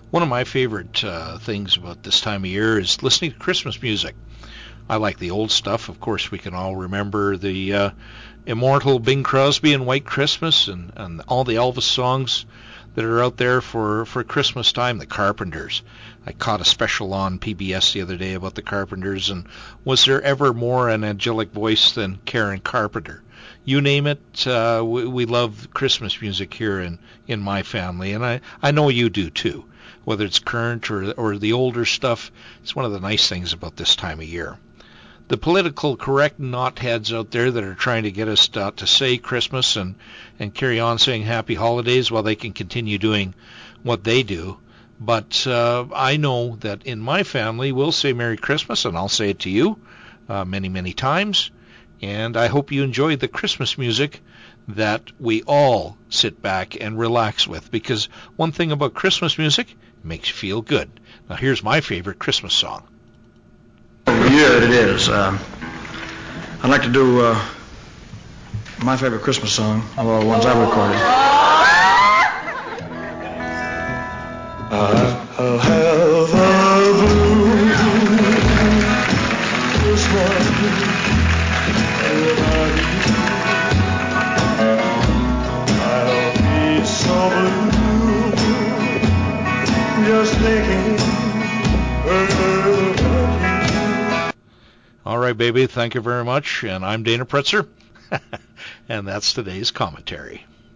One of my favorite things about this time of year is listening to Christmas music. I like the old stuff. Of course, we can all remember the immortal Bing Crosby and White Christmas and all the Elvis songs that are out there for Christmas time. The Carpenters. I caught a special on PBS the other day about the Carpenters, and was there ever more an angelic voice than Karen Carpenter? You name it, we love Christmas music here in my family, and I know you do too. Whether it's current or the older stuff, it's one of the nice things about this time of year. The political correct knotheads out there that are trying to get us to say Christmas and carry on saying happy holidays while they can continue doing what they do. But I know that in my family, we'll say Merry Christmas, and I'll say it to you many, many times. And I hope you enjoy the Christmas music that we all sit back and relax with. Because one thing about Christmas music, it makes you feel good. Now here's my favorite Christmas song. Yeah, it is. I'd like to do my favorite Christmas song of all the ones I've recorded. I'll have a blue Christmas. I'll be so blue just thinking All right, baby, thank you very much. And I'm Dana Pretzer, and that's today's commentary.